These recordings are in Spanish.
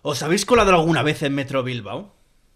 ¿Os habéis colado alguna vez en Metro Bilbao?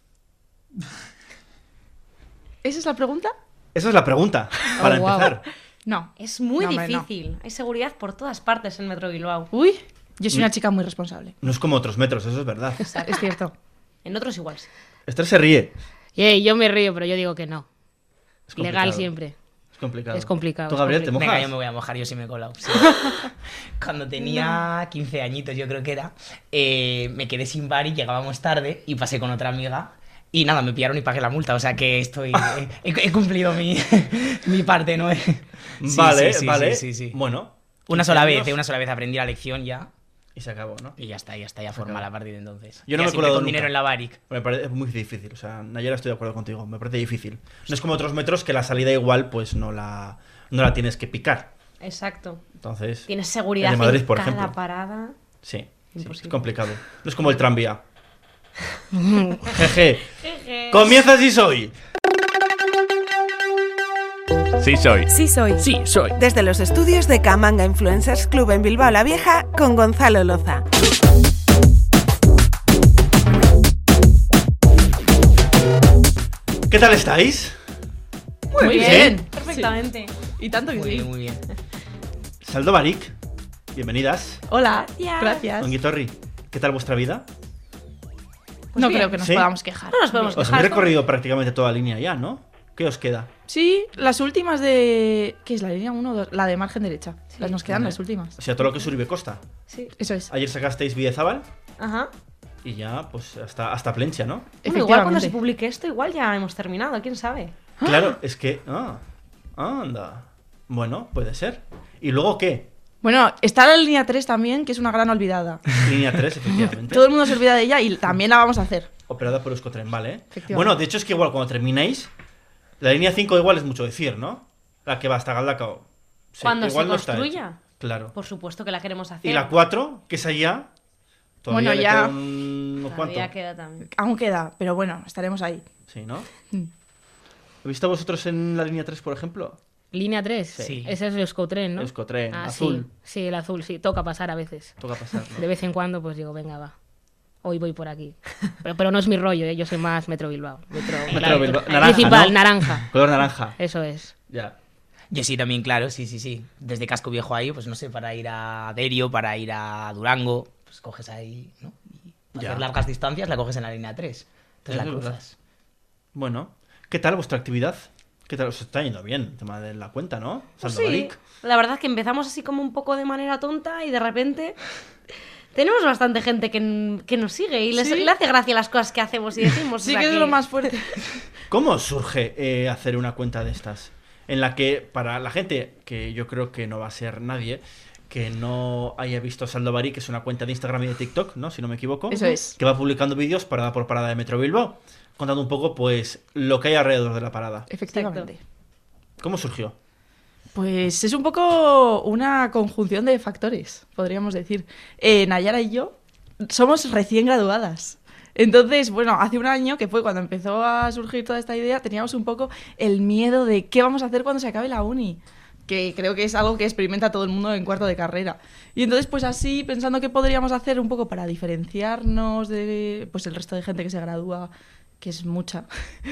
¿Esa es la pregunta? Esa es la pregunta, para empezar. No. Es muy No, hombre, difícil. Hay seguridad por todas partes en Metro Bilbao. Uy, yo soy una chica muy responsable. No es como otros metros, eso es verdad. Es cierto. En otros igual sí. Esther se ríe. Yo me río, pero yo digo que no. Es Legal complicado. siempre. Es complicado. Es complicado, ¿Tú, es Gabriel, te complicado. mojas? Venga, yo me voy a mojar, yo sí me he colado. Sí. Cuando tenía 15 añitos, yo creo que era, me quedé sin bar y llegábamos tarde y pasé con otra amiga. Y nada, me pillaron y pagué la multa. O sea que he cumplido mi parte, ¿no? Sí, Vale, sí, sí, vale. sí, sí, sí. Bueno. Una 15 sola años vez, una sola vez aprendí la lección ya. Y se acabó, ¿no? Y ya está, ya formal a partir de entonces. Yo no Ya me he siempre colado con nunca. dinero en la Baric. Me parece muy difícil. O sea, Nayara, estoy de acuerdo contigo. Me parece difícil. No es como otros metros que la salida igual, pues no la tienes que picar. Exacto. Entonces. Tienes seguridad el de Madrid, en por cada ejemplo. parada. Sí, es Imposible. complicado. No es como el tranvía. Jeje. Comienza así soy. Sí soy. Sí soy. Sí soy. Desde los estudios de Camanga Influencers Club en Bilbao la Vieja con Gonzalo Loza. ¿Qué tal estáis? Muy bien. Perfectamente. Sí. Y tanto que Muy sí. bien, muy bien. Saldo Barik. Bienvenidas. Hola. Gracias. Gracias. Onguitorri. ¿Qué tal vuestra vida? No bien. creo que nos ¿Sí? podamos quejar. No nos podemos Os quejar. habéis recorrido prácticamente toda la línea ya, ¿no? ¿Qué os queda? Sí, las últimas de... ¿Qué es la línea 1 o 2? La de margen derecha. Nos quedan Vale. las últimas. O sea, todo lo que es Uribe Costa. Sí. Eso es. Ayer sacasteis Videzábal Ajá. y ya, pues, hasta Plencia, ¿no? Bueno, igual cuando se Efectivamente. publique esto, igual ya hemos terminado, quién sabe. Claro, es que... anda. Bueno, puede ser. ¿Y luego qué? Bueno, está la línea 3 también, que es una gran olvidada. Línea 3, efectivamente. Todo el mundo se olvida de ella y también la vamos a hacer. Operada por Euskotren, ¿vale? Efectivamente. Bueno, de hecho es que igual cuando terminéis, la línea 5 igual es mucho decir, ¿no? La que va hasta Galdacao. Sí, Cuando igual se no está construya. hecha. Claro. Por supuesto que la queremos hacer. Y la 4, que es allá, todavía Bueno, le ya- queda un... ¿cuánto? Todavía queda también. Aún queda, pero bueno, estaremos ahí. Sí, ¿no? Mm. ¿He visto vosotros en la línea 3, por ejemplo? Línea 3. Sí. Ese es el Euskotren, ¿no? Euskotren, Ah, azul. Sí, el azul, sí. Toca pasar a veces. Toca pasar, ¿no? De vez en cuando, pues digo, venga, va. Hoy voy por aquí. Pero no es mi rollo, ¿eh? Yo soy más Metro Bilbao. Metro Bilbao. Naranja, Principal, ¿no? naranja. Color naranja. Eso es. Ya. Yo sí, también, claro, sí. Desde Casco Viejo ahí, pues no sé, para ir a Derio, para ir a Durango, pues coges ahí, ¿no? Y para Ya. hacer largas distancias la coges en la línea 3. Entonces la Es verdad. cruzas. Bueno, ¿qué tal vuestra actividad? ¿Qué tal? Os está yendo bien el tema de la cuenta, ¿no? Pues Saldo sí, Barik. la verdad es que empezamos así como un poco de manera tonta y de repente tenemos bastante gente que nos sigue y Sí. le hace gracia las cosas que hacemos y decimos. Sí o sea que es lo más fuerte. ¿Cómo os surge hacer una cuenta de estas? En la que, para la gente, que yo creo que no va a ser nadie, que no haya visto Saldo Barik, que es una cuenta de Instagram y de TikTok, ¿no? Si no me equivoco. Eso es. Que va publicando vídeos parada por parada de Metro Bilbao, contando un poco, pues, lo que hay alrededor de la parada. Efectivamente. ¿Cómo surgió? Pues es un poco una conjunción de factores, podríamos decir. Nayara y yo somos recién graduadas. Entonces, bueno, hace un año, que fue cuando empezó a surgir toda esta idea, teníamos un poco el miedo de qué vamos a hacer cuando se acabe la uni, que creo que es algo que experimenta todo el mundo en cuarto de carrera. Y entonces, pues así, pensando qué podríamos hacer un poco para diferenciarnos de pues el resto de gente que se gradúa, que es mucha,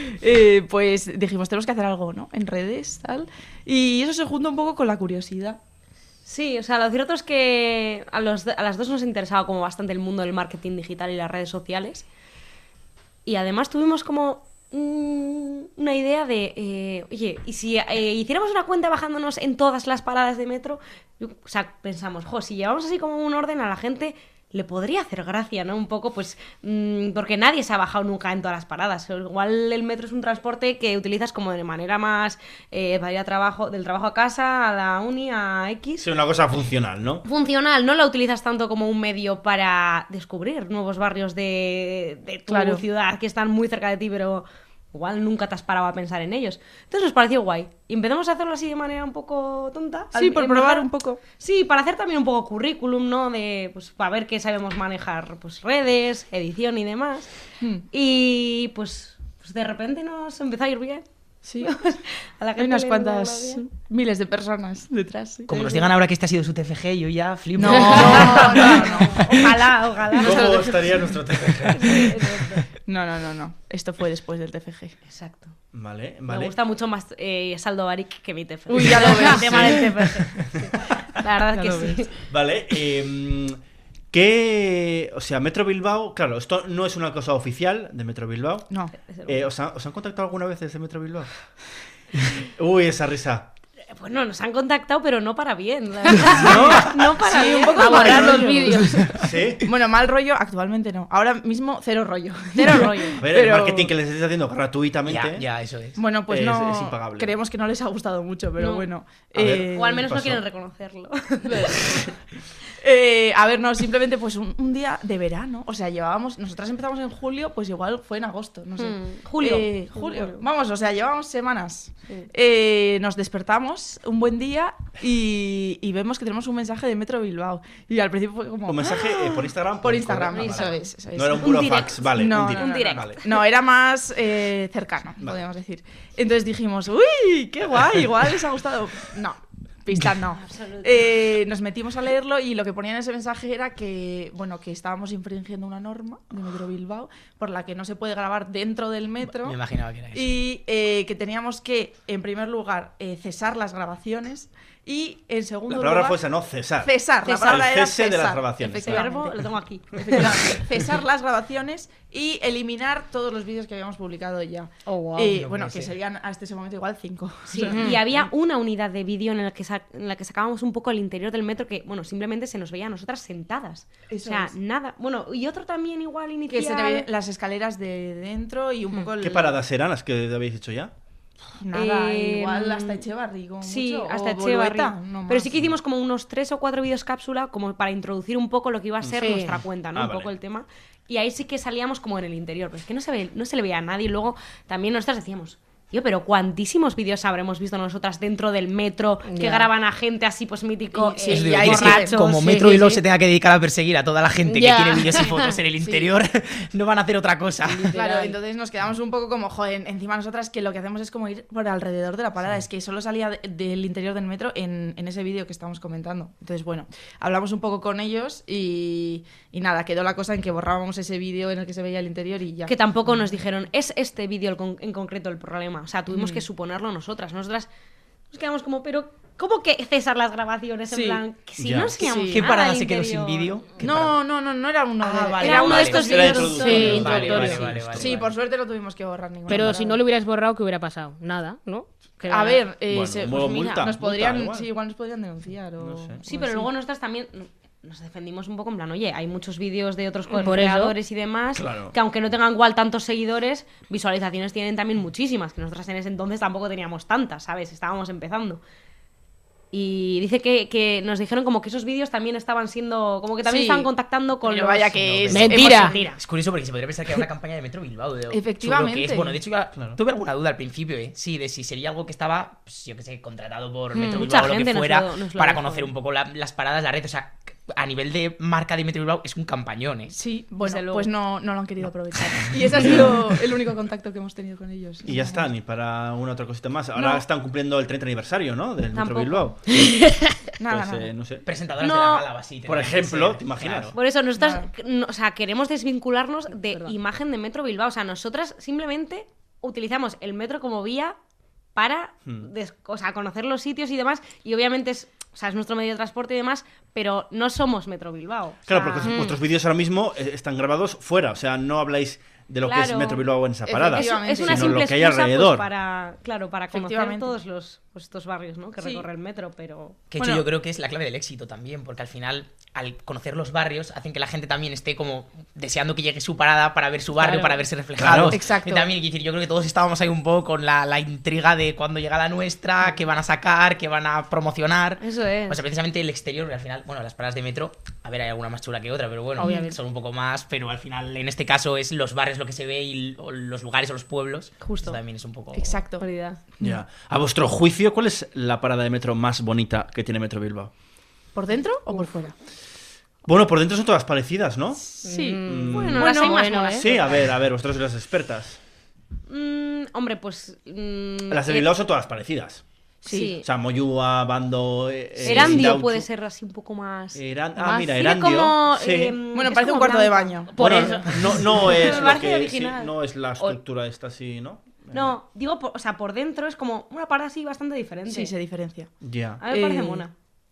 pues dijimos, tenemos que hacer algo, ¿no? En redes, tal. Y eso se junta un poco con la curiosidad. Sí, o sea, lo cierto es que a las dos nos interesaba como bastante el mundo del marketing digital y las redes sociales. Y además tuvimos como una idea de, oye, ¿y si hiciéramos una cuenta bajándonos en todas las paradas de metro? O sea, pensamos, si llevamos así como un orden a la gente, le podría hacer gracia, ¿no? Un poco, pues, porque nadie se ha bajado nunca en todas las paradas. Igual el metro es un transporte que utilizas como de manera más para ir del trabajo a casa, a la uni, a X. Sí, una cosa funcional, ¿no? Funcional, no la utilizas tanto como un medio para descubrir nuevos barrios de tu Claro. ciudad que están muy cerca de ti, pero igual nunca te has parado a pensar en ellos. Entonces nos pareció guay. Y empezamos a hacerlo así de manera un poco tonta. Sí, por En probar verdad. un poco. Sí, para hacer también un poco currículum, ¿no? De, pues, para ver que sabemos manejar pues, redes, edición y demás. Hmm. Y pues de repente nos empezó a ir bien. Sí. A la gente Hay unas le cuantas mola bien. miles de personas detrás. Sí. Como nos digan ahora que este ha sido su TFG, yo ya flipo. No. Ojalá. ¿Cómo estaría nuestro TFG? No. Esto fue después del TFG. Exacto. Vale. Me gusta mucho más Saldo Baric que mi TFG. Uy, ya lo ves, El tema sí. del TFG. Sí. La verdad Ya es lo que sí. ves. Vale, ¿qué? O sea, Metro Bilbao, claro, esto no es una cosa oficial de Metro Bilbao. No. ¿Os han contactado alguna vez desde Metro Bilbao? Uy, esa risa. Bueno, nos han contactado, pero no para bien. La verdad. No para bien. un poco A borrar mal los rollo. vídeos. ¿Sí? Bueno, mal rollo actualmente no. Ahora mismo cero rollo. Cero rollo. A ver, Pero- el marketing que les estáis haciendo gratuitamente. Ya, eso es. Bueno, pues Es no. impagable. Creemos que no les ha gustado mucho, pero No. bueno. A ver. O al menos no pasó? quieren reconocerlo. A ver, no, simplemente pues un día de verano. O sea, nosotras empezamos en julio, pues igual fue en agosto, no sé. Julio. Julio. Vamos, o sea, llevamos semanas. Sí. Nos despertamos un buen día y vemos que tenemos un mensaje de Metro Bilbao. Y al principio fue como... ¿Un mensaje por Instagram? Por Instagram, correo? eso vale. es. No era un Un burofax, direct. vale. No, un no, direct. no, Vale. No, era más cercano, Vale. podríamos decir. Entonces dijimos, uy, qué guay, igual les ha gustado. No, pistas no. Nos metimos a leerlo y lo que ponía en ese mensaje era que, bueno, que estábamos infringiendo una norma de Metro Bilbao por la que no se puede grabar dentro del metro Me imaginaba que era eso. y que teníamos que, en primer lugar, cesar las grabaciones y, en segundo La palabra lugar... fue esa, ¿no? Cesar. Cesar, la Cesar. palabra El era cese de las cesar, grabaciones. El efectivamente. verbo lo tengo aquí. Efectivamente, cesar las grabaciones y eliminar todos los vídeos que habíamos publicado ya. Oh, wow. no Bueno, puede que ser. serían hasta ese momento igual 5. Sí, y había una unidad de vídeo en la que sacábamos un poco el interior del metro que, bueno, simplemente se nos veía a nosotras sentadas. Eso o sea, es. nada. Bueno, y otro también igual inicial. Que se te ven las escaleras de dentro y un poco el... ¿Qué paradas eran las que habéis hecho ya? Nada, Eh, igual hasta Echevarri. Como Sí, mucho, hasta o Echevarri. Bolueta, no Pero más. sí que hicimos como unos 3 o 4 vídeos cápsula como para introducir un poco lo que iba a ser Sí. nuestra cuenta, ¿no? Ah, Un poco vale. el tema. Y ahí sí que salíamos como en el interior. Pero es que no se le veía a nadie. Y luego también nosotras decíamos... Tío, pero ¿cuántísimos vídeos habremos visto nosotras dentro del metro que Ya. graban a gente así, pues mítico? Sí, Eso y digo, ahí que es que borrachos? como sí, Metro sí, Bilbao sí. se tenga que dedicar a perseguir a toda la gente Ya. que tiene vídeos y fotos en el interior, no van a hacer otra cosa. Claro, entonces nos quedamos un poco como, joder, encima nosotras que lo que hacemos es como ir por alrededor de la parada, es que solo salía del interior del metro en ese vídeo que estamos comentando. Entonces, bueno, hablamos un poco con ellos y nada, quedó la cosa en que borrábamos ese vídeo en el que se veía el interior y ya. Que tampoco nos dijeron, es este vídeo en concreto el problema. O sea, tuvimos que suponerlo nosotras. Nosotras nos quedamos como, pero ¿cómo que cesar las grabaciones? Sí. En plan, que si Ya. no enseñamos Sí. ¿Qué nada parada al se quedó sin interior. vídeo? ¿Qué No era uno Ah, de... vale, Era uno de vale, estos era vídeos. introductorio. Sí, Vale, introductorio. vale. Sí, por suerte no tuvimos que borrar ninguna Pero parada. si no lo hubierais borrado, ¿qué hubiera pasado? Nada, ¿no? Que A ver, Bueno, pues multa, mira, nos multa, podrían... igual. Sí, igual nos podrían denunciar o... No sé. Sí, o pero así. luego nosotras también nos defendimos un poco en plan, oye, hay muchos vídeos de otros Por eso. creadores y demás, Claro. que aunque no tengan igual tantos seguidores, visualizaciones tienen también muchísimas, que nosotras en ese entonces tampoco teníamos tantas, ¿sabes? Estábamos empezando. Y dice que nos dijeron como que esos vídeos también estaban siendo, como que también Sí. estaban contactando con Pero los... vaya que es... Mentira. Es curioso porque se podría pensar que era una campaña de Metro Bilbao. Efectivamente. Seguro que es. Bueno, de hecho, tuve alguna duda al principio, ¿eh? Sí, de si sería algo que estaba, pues, yo qué sé, contratado por Metro mucha Bilbao o lo gente que nos fuera, lo para dijo. conocer un poco las paradas, la red. O sea, a nivel de marca de Metro Bilbao es un campañón, ¿eh? Sí, bueno, Desde luego. pues no lo han querido aprovechar. Y ese ha sido el único contacto que hemos tenido con ellos. Y ya está, ni para una otra cosita más. Ahora No. están cumpliendo el 30 aniversario, ¿no? Del Metro Tampoco. Bilbao. Nada, Pues, nada. no sé. Presentadoras No. de la gala o así. Por tendrían que ejemplo, ser, ¿te imaginas? claro. Por eso nosotras, Nada. o sea, queremos desvincularnos de imagen de Metro Bilbao. O sea, nosotras simplemente utilizamos el metro como vía para o sea, conocer los sitios y demás. Y obviamente es nuestro medio de transporte y demás, pero no somos Metro Bilbao. O Claro, sea, porque vuestros vídeos ahora mismo están grabados fuera. O sea, no habláis de lo que es Claro. Metro Bilbao en esa parada. es una sino simple lo que hay excusa alrededor. pues, para conocer Efectivamente. todos estos barrios, ¿no? Que Sí. recorre el metro, pero... Que Bueno. hecho yo creo que es la clave del éxito también, porque al final, al conocer los barrios, hacen que la gente también esté como deseando que llegue su parada para ver su barrio, Claro. para verse reflejado. Claro. Exacto. Y también, quiero decir, yo creo que todos estábamos ahí un poco con la intriga de cuándo llega la nuestra, qué van a sacar, qué van a promocionar. Eso es. O sea, precisamente el exterior, porque al final, bueno, las paradas de metro, a ver, hay alguna más chula que otra, pero bueno, Obviamente. son un poco más, pero al final, en este caso, es los barrios lo que se ve y o los lugares o los pueblos. Justo. Eso también es un poco... Exacto. Prioridad. Ya. A vuestro juicio, ¿cuál es la parada de metro más bonita que tiene Metro Bilbao? ¿Por dentro o por fuera? Bueno, por dentro son todas parecidas, ¿no? Sí. Bueno, Bueno, las hay más bueno, monas. Sí, a ver, vosotros sois las expertas. Hombre, pues... Las de Bilbao son todas parecidas. Sí. O sea, Moyúa, Bando... Erandio Indauchu. puede ser así un poco más... Mira, Tiene Erandio. como, sí. Bueno, es parece un como cuarto de blanco. baño. Por Bueno, eso. no es Me lo parece que... original. sí, no es la estructura esta así, ¿no? No, digo, o sea, por dentro es como una parte así bastante diferente. Sí, se diferencia. Ya. A mí me parece Eh, mona.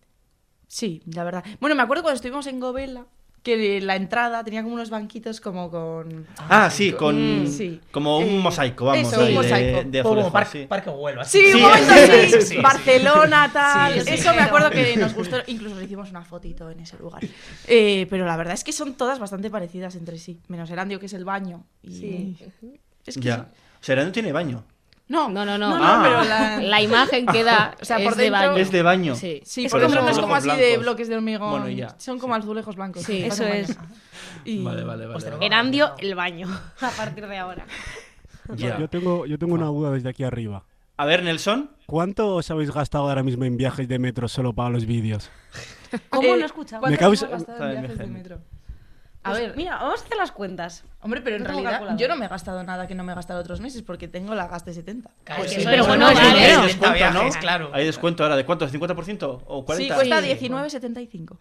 Sí, la verdad. Bueno, me acuerdo cuando estuvimos en Govela que la entrada tenía como unos banquitos como con... Ah, sí, con... sí. Como un mosaico, vamos, eso, un ahí, mosaico. de Como azulejo, Parque, sí. Parque Huelva. Sí, Sí, un momento eso, sí. sí. Barcelona, tal. Sí, sí. Eso me acuerdo que nos gustó. Incluso le hicimos una fotito en ese lugar. Pero la verdad es que son todas bastante parecidas entre sí. Menos Erandio, que es el baño. Y... Sí. Es que Ya. sí. O sea, Erandio tiene baño. No, No. Ah. pero la... La imagen que da O sea, es por de dentro- baño. Es de baño. Sí. Sí, Es por como dentro no es como azulejos así de blancos. bloques de hormigón. Bueno, ya, Son como azulejos blancos. Sí. Pasan Eso baño. es. Y... Vale, vale, vale. vale. Erandio, el baño. A partir de ahora. Ya. Yo tengo una duda desde aquí arriba. A ver, Nelson. ¿Cuánto os habéis gastado ahora mismo en viajes de metro solo para los vídeos? ¿Cómo no he escuchado? Me ¿Cuánto causa- hemos gastado Está en en viajes de viaje. metro? A Pues, ver, mira, vamos a hacer las cuentas. hombre, pero en no tengo realidad calculadora. yo no me he gastado nada que no me he gastado otros meses porque tengo la gaste 70. Claro, Pues sí, eso pero es bueno, bueno, vale. dinero. Hay descuento, viajes, ¿no? claro. Hay descuento ahora. ¿De cuánto? ¿50% o 40%? Sí, cuesta Sí. 19,75.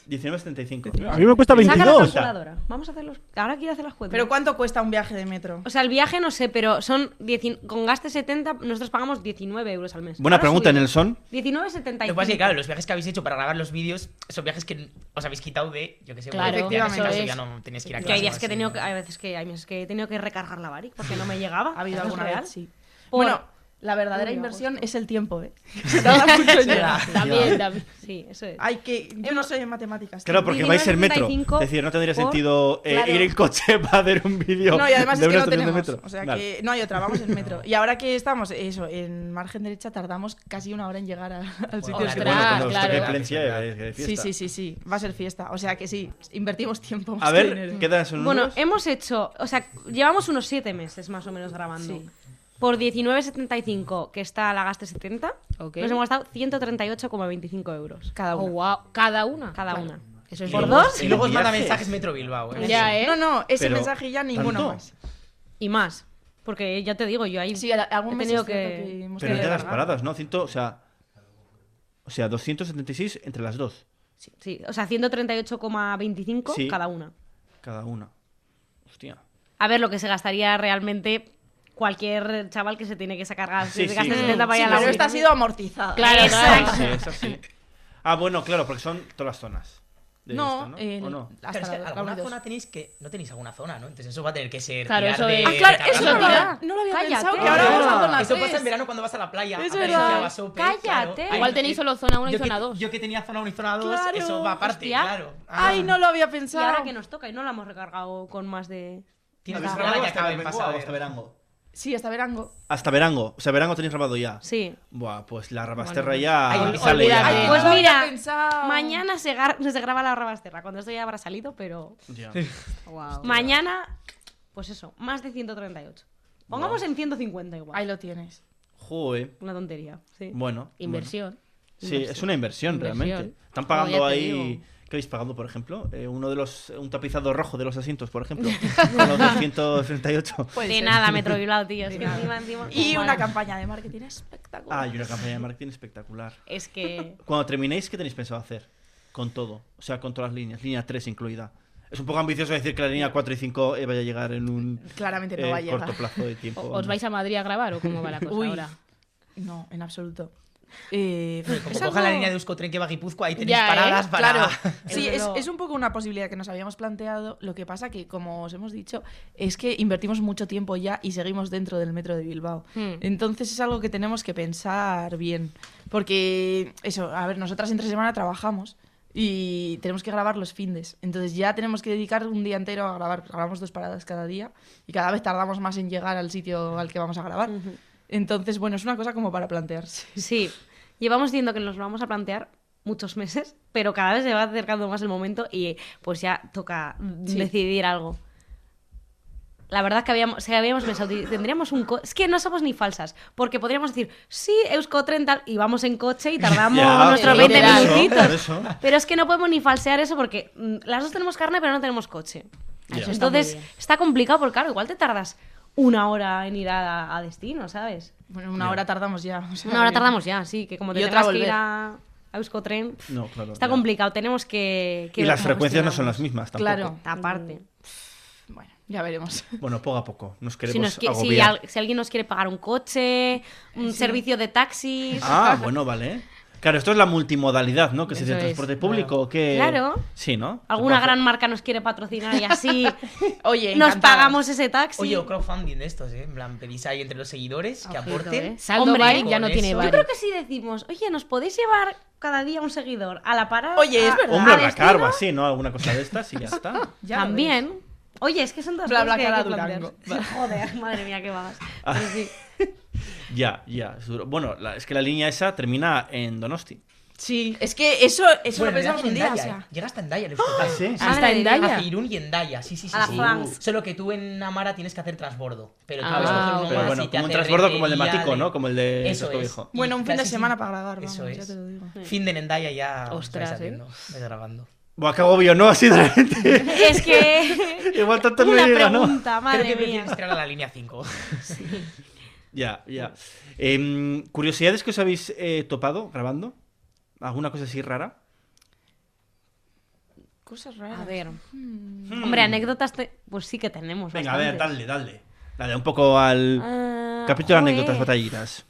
19,75. A mí me cuesta Saca la 22. calculadora. Vamos a hacer los... Ahora quiero hacer las cuentas. Pero ¿cuánto cuesta un viaje de metro? O sea, el viaje no sé, pero son... con gaste 70, nosotros pagamos 19 euros al mes. Buena Ahora pregunta, subido. Nelson. 19,75. Lo que pasa es que, claro, los viajes que habéis hecho para grabar los vídeos son viajes que os habéis quitado de, yo que sé, Claro, viajes, efectivamente. claro, eso ya es. no tenéis que ir a Que clase. hay días que he así. tenido que, hay meses que he tenido que recargar la Bari porque no me llegaba. ¿Ha habido ¿Eso es alguna real? vez? Sí. Por- Bueno, la verdadera Julio, inversión agosto. es el tiempo, ¿eh? Se tarda mucho en llegar. También. Sí, eso es. Hay que... Yo no soy en matemáticas. Claro, porque vais en metro. 19,75 Es decir, no tendría por- sentido Claro. ir en coche para hacer un vídeo No, y además de es que una no estación de tenemos. metro. O sea Vale. que no hay otra, vamos en metro. Y ahora que estamos, eso, en margen derecha tardamos casi una hora en llegar al sitio. Ostras, que Bueno, cuando os claro. toque Palencia, es Sí, fiesta. sí, va a ser fiesta. O sea que sí, invertimos tiempo. más A que ver, dinero. ¿qué dan esos Bueno, números? hemos hecho, o sea, llevamos unos 7 meses más o menos grabando. Sí. Por 19,75, que está la gaste 70, Ok. nos hemos gastado 138,25 euros. Cada Oh, uno. wow. Cada una. Cada Claro. una. Eso es ¿Por bien. dos? Y luego os manda Viajes. mensajes Metro Bilbao, ¿eh? Ya, ¿eh? No, no, ese Pero, mensaje ya ninguno ¿tanto? más. Y más. Porque ya te digo, yo ahí Sí, algún he mes tenido es cierto que hemos Pero tenido entre que las cargar. paradas, ¿no? O sea, 276 entre las dos, sí, o sea, 138,25 Sí. cada una. cada una. Hostia. A ver lo que se gastaría realmente cualquier chaval que se tiene que sacar gas Sí, de sí. gaste Sí, 70 para Sí, ir a la pero uni esta ha también. sido amortizada. Claro, Exacto. Sí, es así. Ah, bueno, claro, porque son todas las zonas. De No, esto, ¿O no? hasta Claro, es que la alguna Gaudi 2. zona tenéis que... No tenéis alguna zona, ¿no? Entonces eso va a tener que ser Claro, tirar eso de... es- Ah, claro, de eso carga. no lo Cállate. había Cállate. pensado, que Ah, ahora vamos a zona Eso 3. pasa en verano cuando vas a la playa. Es a ver verdad. si a Basope, Cállate. claro. Igual tenéis solo zona 1 y Yo que- zona 2. Yo que tenía zona 1 y zona 2, Claro, eso va aparte, hostia. claro. Ay, no lo había Y pensado. ahora que nos toca y no la hemos recargado con más de... Tienes ¿Habéis que grabado que hasta acaben Verango pasado. o hasta Verango? Sí, hasta Verango. Hasta Verango. O sea, Verango tenéis grabado ya. Sí. Buah, pues la Rabasterra Bueno, ya Ay, sale ya. olvídate. Pues no lo mira, había pensado. mañana se graba la Rabasterra. Cuando esto ya habrá salido, pero... Ya. Wow. Mañana, pues eso, más de 138. Pongamos en 150 igual. Ahí lo tienes. Joder. Una tontería, sí. Bueno. Inversión. Sí, es una inversión, Inversión. realmente. Están No, pagando ya te ahí. digo. ¿Qué habéis pagado, por ejemplo? Un tapizado rojo de los asientos, por ejemplo. Con los 238. Puede De ser. nada, Metro Bilbao, tío. Es que encima... Y como una mal. campaña de marketing espectacular. Ah, y una campaña de marketing espectacular. Es que... Cuando terminéis, ¿qué tenéis pensado hacer? Con todo. O sea, con todas las líneas. Línea 3 incluida. Es un poco ambicioso decir que la línea 4 y 5 vaya a llegar en un Claramente no va a llegar. corto plazo de tiempo. ¿Os vais a Madrid a grabar o cómo va la cosa Uy. ahora? No, en absoluto. Como Es cojan algo- la línea de Euskotren que va a Guipúzcoa, ahí tenéis Ya, ¿eh? paradas para... Claro, sí, Desde luego. es un poco una posibilidad que nos habíamos planteado. Lo que pasa que, como os hemos dicho, es que invertimos mucho tiempo ya y seguimos dentro del metro de Bilbao. Entonces es algo que tenemos que pensar bien. Porque, eso, a ver, nosotras entre semana trabajamos y tenemos que grabar los findes. Entonces ya tenemos que dedicar un día entero a grabar. Grabamos 2 paradas cada día y cada vez tardamos más en llegar al sitio al que vamos a grabar. Entonces, bueno, es una cosa como para plantearse. Sí, llevamos diciendo que nos lo vamos a plantear muchos meses, pero cada vez se va acercando más el momento y pues ya toca decidir algo. La verdad es que habíamos pensado, tendríamos un coche... Es que no somos ni falsas, porque podríamos decir, sí, Euskotren tal, y vamos en coche y tardamos Ya, nuestros por 20 eso, minutitos. por eso. Pero es que no podemos ni falsear eso porque las dos tenemos carne, pero no tenemos coche. Ya. Eso está muy Entonces bien. está complicado porque, claro, igual te tardas una hora en ir a destino, ¿sabes? Bueno, una hora tardamos ya. O sea, Una hora tardamos ya, sí, que como te Y otra tengas que volver. ir a Euskotren, No, claro. está ya. complicado. Tenemos que Y las ver cómo frecuencias no son las gestionamos. mismas tampoco. Claro. Aparte. Bueno, ya veremos. Bueno, poco a poco. Nos Si, queremos si agobiar. si alguien nos quiere pagar un coche, un servicio de taxis... Ah, bueno, vale. Claro, esto es la multimodalidad, ¿no? Que se dice Eso es, transporte público o que... Claro. Sí, ¿no? Alguna Se puede gran marca nos quiere patrocinar y así Oye, nos encantadas. pagamos ese taxi. Oye, o crowdfunding de estos, ¿eh? En plan, pedís ahí entre los seguidores que Ojito, aporten. Saldo Hombre, Baric ya no con tiene eso- Yo Baric. creo que sí decimos, oye, ¿nos podéis llevar cada día un seguidor a la parada? Oye, es verdad. Hombre, ¿A la destino? carva, sí, ¿no? Alguna cosa de estas y ya está. Ya lo También. Oye, es que son dos Bla, cosas bla, que hay cara que Durango. plantearse. Joder, madre mía, qué vagas. Pero sí. Ya, es duro. Bueno, es que la línea esa termina en Donosti. Sí, es que eso Bueno, lo pensamos un día. Endaya, O sea. Llega hasta Endaya el Euskotren. Ah, sí. Hasta Madre en de Dios. Daya. Hace Irún y Endaya, sí. A la France. Solo que tú en Amara tienes que hacer transbordo. Pero tú Ah, puedes coger uno ok. Pero más bueno, y te como un hace transbordo como el de retería Matico, ¿no? Como el de Eso Tosco es. Viejo. Bueno, un fin de casi semana sí. para grabar, Eso vamos, ya es. te lo digo. Fin de Endaya ya Ostras, estáis haciendo, vais grabando. Buah, qué agobio, ¿no? Así de repente. Es que... Igual tanto me Una llega, ¿no? pregunta, madre Creo que mía. prefieres tirar a la línea 5. Ya. ¿Curiosidades que os habéis topado grabando? ¿Alguna cosa así rara? Cosas raras. A ver. Hombre, anécdotas pues sí que tenemos. Venga, a ver, bastantes. dale. Dale, un poco al capítulo de joder. anécdotas batallitas.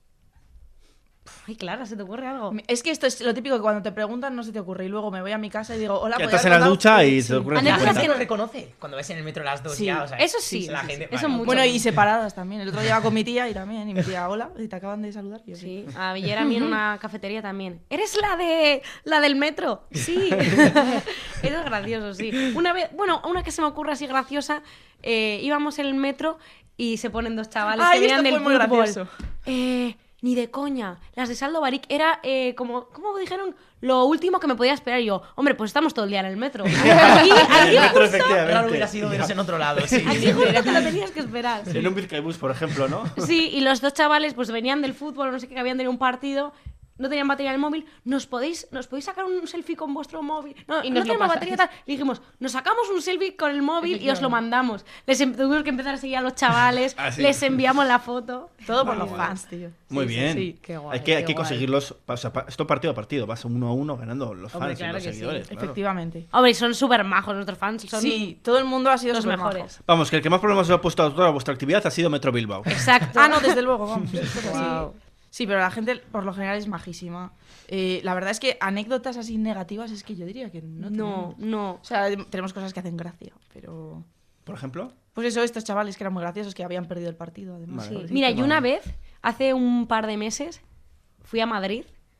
Ay, Clara, ¿se te ocurre algo? Es que esto es lo típico que cuando te preguntan no se te ocurre y luego me voy a mi casa y digo, hola, Ya ¿podría estás en la haber ducha contado? y Sí. te ocurre Anécdotas 50. ¿Quién lo reconoce? Cuando ves en el metro las dos Sí. ya, o sea, Eso sí, la sí, gente, sí. Eso vale. mucho. Bueno, y separadas también. El otro día iba con mi tía y mi tía, hola, y te acaban de saludar. Y yo, Sí, ayer a mí en una cafetería también. ¿Eres la del metro? Sí. Eso es gracioso, sí. Una vez, bueno, una que se me ocurre así graciosa, íbamos en el metro y se ponen dos chavales Ay, que venían esto del fue muy fútbol. gracioso. Ni de coña. Las de Saldo Baric era como, ¿cómo dijeron? Lo último que me podía esperar. Y yo, hombre, pues estamos todo el día en el metro. Aquí El metro, justo, efectivamente. Raro hubiera sido veros en otro lado, sí. aquí justo te lo tenías que esperar. En un Bizkaibus, por ejemplo, ¿no? Sí, y los dos chavales pues venían del fútbol, no sé qué, que habían tenido un partido, no tenían batería en el móvil, ¿nos podéis sacar un selfie con vuestro móvil? No, Y no nos lo tenemos pasáis. batería tal. Le dijimos, nos sacamos un selfie con el móvil y os lo mandamos. Tuvimos que empezar a seguir a los chavales, Ah, sí. les enviamos la foto. todo por Vale, los vale. fans, tío. Muy Sí, sí, bien. sí. Qué guay, hay que qué guay. conseguirlos. O sea, esto partido a partido. Vas 1-1 ganando los Hombre, fans y claro los que sí. seguidores. claro. Efectivamente. Hombre, y son súper majos nuestros fans. Son Sí, todo el mundo ha sido los supermajos. mejores. Vamos, que el que más problemas os ha puesto a toda vuestra actividad ha sido Metro Bilbao. Exacto. Ah, no, desde luego, vamos. Esto es así. Guau. Sí, pero la gente por lo general es majísima. La verdad es que anécdotas así negativas es que yo diría que no. No, tenemos. no. O sea, tenemos cosas que hacen gracia, pero... Por ejemplo. Pues eso, estos chavales que eran muy graciosos, que habían perdido el partido, además. Vale. Sí. Mira, yo una vez, hace un par de meses, fui a Madrid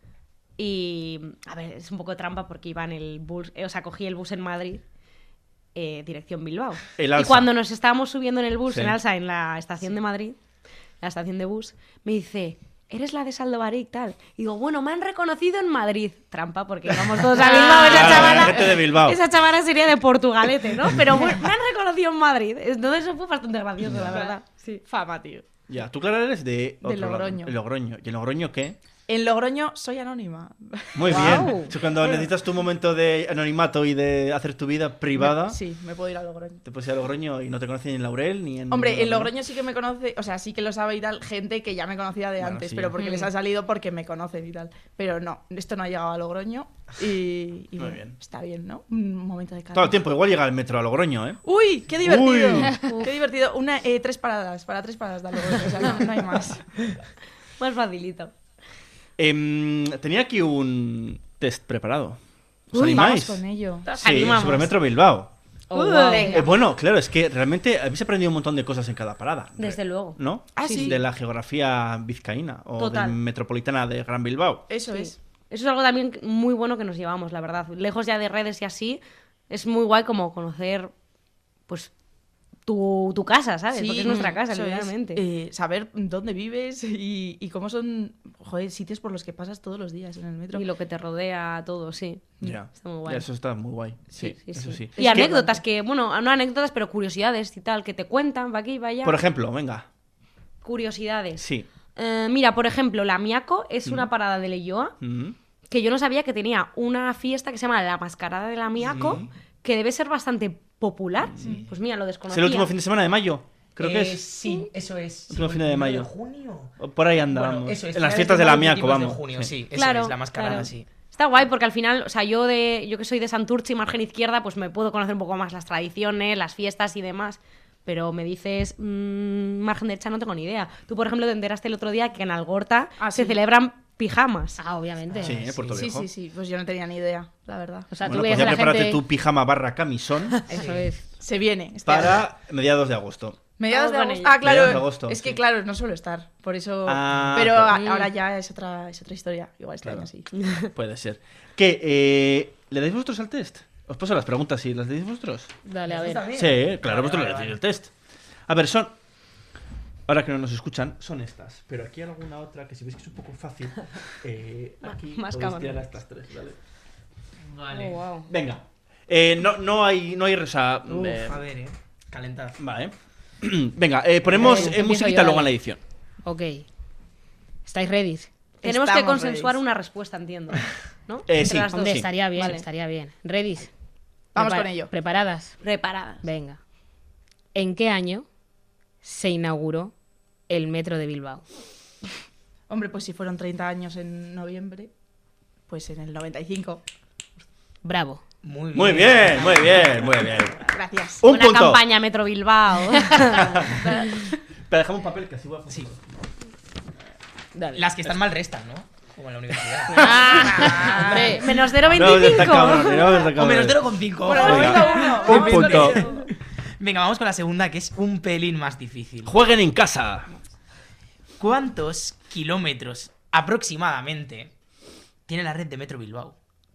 y, a ver, es un poco trampa porque iba en el bus, o sea, cogí el bus en Madrid, dirección Bilbao. El Y Alsa. cuando nos estábamos subiendo en el bus, Sí. en Alsa, en la estación de Madrid, la estación de bus, me dice... ¿Eres la de Saldo Baric tal? Y digo, bueno, me han reconocido en Madrid. Trampa, porque íbamos todos a Bilbao. Esa Claro, chavala, gente de Bilbao. esa chavala sería de Portugalete, ¿no? Pero bueno, me han reconocido en Madrid. Entonces eso fue bastante gracioso, la verdad. Sí. Fama, tío. Ya, tú, Clara, eres de otro lado. Logroño. El Logroño. ¿Y en Logroño qué? En Logroño soy anónima. Muy Guau. bien. O sea, cuando necesitas tu momento de anonimato y de hacer tu vida privada, Sí, me puedo ir a Logroño. te puedes ir a Logroño y no te conocen ni en Laurel ni en... Hombre, en Logroño sí que me conoce, o sea, sí que lo sabe y tal, gente que ya me conocía de Bueno, antes, sí. pero porque les ha salido porque me conocen y tal. Pero no, esto no ha llegado a Logroño y Muy bueno, bien. está bien, ¿no? Un momento de calma. Todo el tiempo, igual llega el metro a Logroño, ¿eh? ¡Uy! ¡Qué divertido! Uy. ¡Qué divertido! 3 paradas, para 3 paradas de Logroño, o sea, no hay más. Más facilito. Tenía aquí un test preparado. ¿Os Uy, animáis? vamos con ello. Sí, Animamos. sobre Metro Bilbao. Oh, wow. Venga. Bueno, claro, es que realmente habéis aprendido un montón de cosas en cada parada. Desde luego. ¿No? Ah, sí. De la geografía vizcaína o Total. de metropolitana de Gran Bilbao. Eso Sí. es. Eso es algo también muy bueno que nos llevamos, la verdad. Lejos ya de redes y así, es muy guay como conocer, pues, tu casa, ¿sabes? Porque es nuestra casa, eso es. literalmente. Saber dónde vives y cómo son, joder, sitios por los que pasas todos los días en el metro. Y lo que te rodea, todo, sí. Ya. Está muy guay. Ya, eso está muy guay. Sí, Sí, eso sí. Y anécdotas que, bueno, no anécdotas, pero curiosidades y tal, que te cuentan, va aquí y va allá. Por ejemplo, venga. Curiosidades. Sí. Mira, por ejemplo, la Miaco es una parada de Leioa Mm. que yo no sabía que tenía una fiesta que se llama La Mascarada de la Miaco, que debe ser bastante popular. Pues mira, lo ¿Es desconocía. el último fin de semana de mayo? Creo que es. Sí, eso es. Último Sí, fin de el 1 mayo. junio. Por ahí andábamos. Bueno, eso es. En las finales fiestas de mayo, la Miaco, principios vamos. de junio, sí. Eso Claro, es, la mascarada, claro. sí. Está guay porque al final, o sea, yo que soy de Santurce y margen izquierda, pues me puedo conocer un poco más las tradiciones, las fiestas y demás. Pero me dices margen derecha, no tengo ni idea. Tú, por ejemplo, te enteraste el otro día que en Algorta se sí. celebran pijamas. Ah, obviamente. Sí, Puerto Sí, Viejo. sí, sí. Pues yo no tenía ni idea, la verdad. O sea, Bueno, tú pues veías ya a la prepárate gente... tu pijama barra camisón Eso es. Se viene. este año. para mediados de agosto. Mediados de Vamos con agosto. ello. Ah, claro. Mediados de agosto, es que, sí. claro, no suelo estar. Por eso. Ah, pero claro. ahora ya es otra historia. Igual este Claro. año sí. Puede ser. ¿Qué? ¿Le dais vosotros al test? Os paso las preguntas si las deis vosotros. Dale, a ver. Sí, claro, vosotros vale, le decís vale. el test. A ver, son. Ahora que no nos escuchan, son estas. Pero aquí hay alguna otra que si veis que es un poco fácil. Aquí Más podéis cámara. tirar a estas tres, ¿vale? Vale. Oh, wow. Venga. No hay. O sea, A ver, calentad. vale. Venga, ponemos Empiezo musiquita yo, luego en dale. la edición. Ok. ¿Estáis ready? Tenemos que Estamos consensuar ready. una respuesta, entiendo. ¿No? Entre Sí, las dos. Hombre, sí. estaría bien, Vale. estaría bien. ¿Ready? Vamos con ello. ¿Preparadas? Preparadas. Venga. ¿En qué año se inauguró el metro de Bilbao? Hombre, pues si fueron 30 años en noviembre, pues en el 95. Bravo. Muy bien, muy bien, muy bien. Gracias. Un Una punto. campaña Metro Bilbao. Pero dejamos un papel que así va a Sí. Dale. Las que están mal restan, ¿no? Como en la universidad. Ah, hombre. Menos No, está 0,25. cabrón, no, está O cabrón. menos 0,5. Venga, un punto. Venga, vamos con la segunda, que es un pelín más difícil. Jueguen en casa. ¿Cuántos kilómetros aproximadamente tiene la red de Metro Bilbao?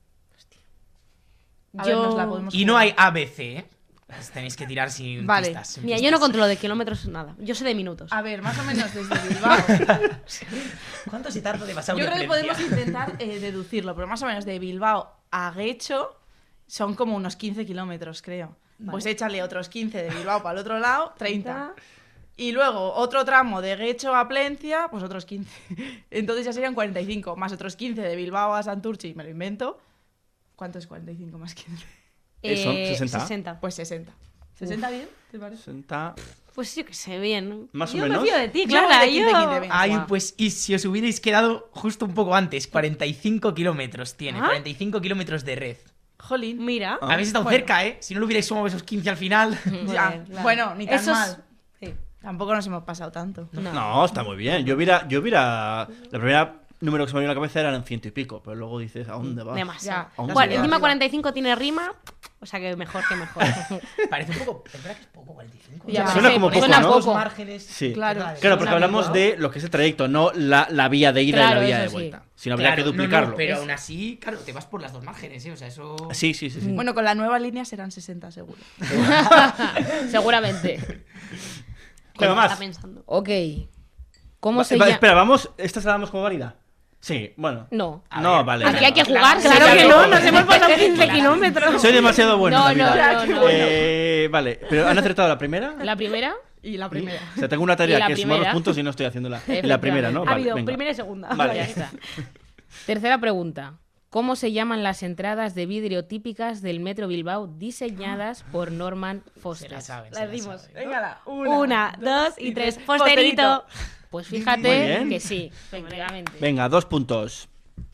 A ver, nos la podemos Y no jugar. hay ABC, ¿eh? Pues tenéis que tirar sin Vale. pistas. sin Mira, yo pistas. no controlo de kilómetros nada. Yo sé de minutos. A ver, más o menos desde Bilbao. ¿Cuánto se tarda de pasar Yo una creo que podemos epilepsia? intentar deducirlo, pero más o menos de Bilbao a Guecho son como unos 15 kilómetros, creo. Pues échale otros 15 de Bilbao para el otro lado, 30. Y luego otro tramo de Guecho a Plencia, pues otros 15. Entonces ya serían 45, más otros 15 de Bilbao a Santurce, me lo invento. ¿Cuánto es 45 más 15? Son 60. 60. Pues 60. ¿60 bien? ¿Te parece? 60. Pues yo que sé, bien. Más o yo menos. me fío de ti, Yo Clara. voy de 15, 15, venga. Ay, Guau. pues, y si os hubierais quedado justo un poco antes, 45 kilómetros tiene, ¿Ah? 45 kilómetros de red. Jolín. Mira. Ah. Habéis estado bueno. cerca, ¿eh? Si no lo hubierais sumado esos 15 al final. Ya, Claro. bueno, ni tan Eso es- mal. Sí. Tampoco nos hemos pasado tanto. No, está muy bien. Yo hubiera. La primera número que se me vino a la cabeza eran 100 y pico, pero luego dices, ¿a dónde vas? Demasiado. Ya, Aún ya Bueno, sé, Encima arriba. 45 tiene rima. O sea que mejor que mejor. Parece un poco. Es verdad que es poco, 45. Ya, Suena como Ponéis poco, las ¿no? dos márgenes. Sí. Claro. Claro, porque Suena hablamos poco. de lo que es el trayecto, no la vía de ida y Claro, la vía de eso sí. vuelta. Si no habría Claro, que duplicarlo. no, pero aún así, claro, te vas por las dos márgenes, ¿eh? O sea, eso. Sí, sí, sí. sí. Bueno, con la nueva línea serán 60 seguro. Seguramente. Venga, Está más. pensando. Ok. ¿Cómo se llama? Espera, vamos. ¿Esta se la damos como válida? Sí, bueno. No. A No, ver, vale. Aquí hay que Claro, jugar. Claro sí, que claro. no, nos hemos pasado 15 kilómetros. Soy demasiado bueno No, en la vida. no. Vale, pero ¿han acertado la primera? La primera. Y la primera. O sea, tengo una Y tarea la que es sumar los primera. puntos y no estoy haciendo la primera, ¿no? Ha Vale, habido venga. primera y segunda. Vale. Ya está. Tercera pregunta. ¿Cómo se llaman las entradas de vidrio típicas del Metro Bilbao diseñadas por Norman Se Foster? la saben. La se la dimos. saben. Venga, Una, dos y tres. Posterito. Posterito. Pues Muy fíjate bien. que sí, efectivamente. Venga, 2 puntos.